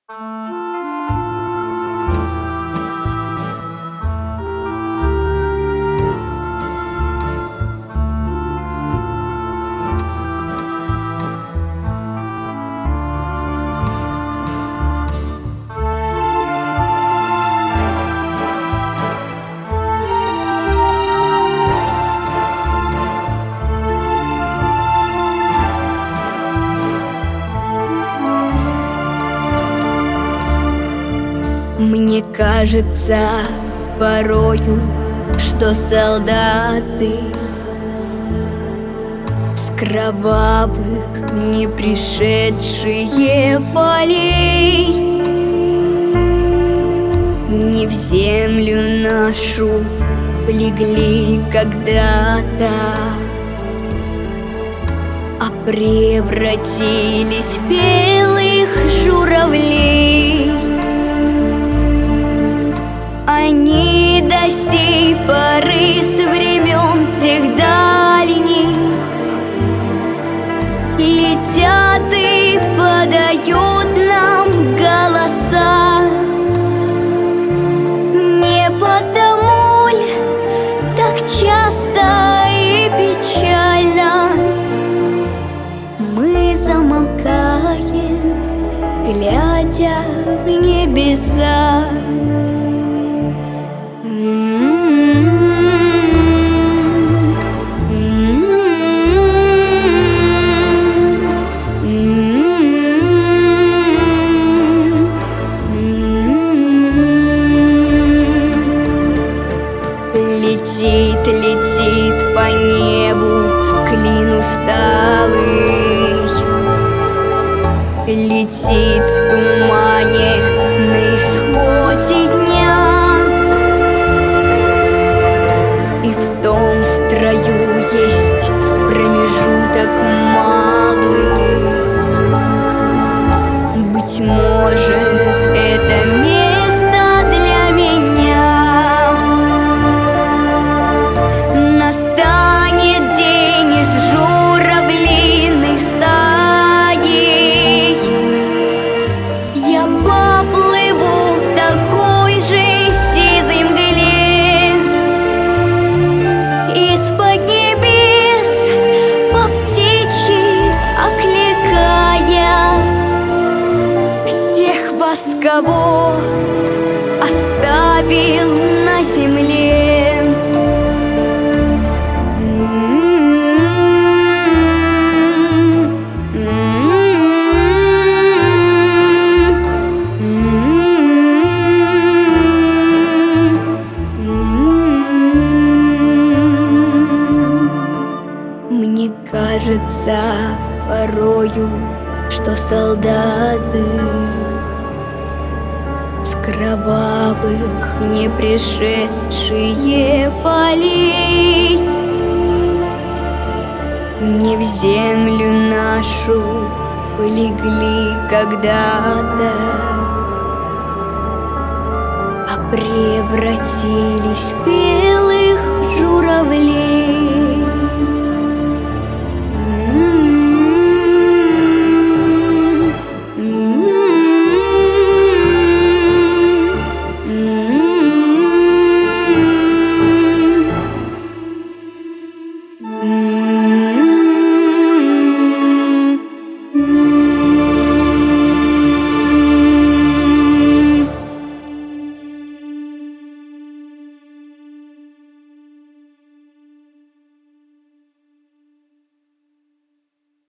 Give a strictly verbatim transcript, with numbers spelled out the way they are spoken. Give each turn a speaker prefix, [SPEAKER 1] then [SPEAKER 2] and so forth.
[SPEAKER 1] Мне кажется порою, что солдаты с кровавых не пришедшие полей не в землю нашу легли когда-то, а превратились в белых журавлей. Они до сей поры с времен тех дальних летят и подают нам голоса. Не потому ль так часто и печально мы замолкаем, глядя в небеса? Летит, летит по небу клин усталый, летит в тумане на исходе дня, и в том строю есть промежуток малый. Быть может, это место для меня. Настанет день из журавлиной стаи, я поплыву в такой же сизой мгле, из-под небес по птичьи окликая всех вас, кого оставил на земле. Мне кажется порою, что солдаты с кровавых не пришедшие полей не в землю нашу полегли когда-то, а превратились в белых журавлей.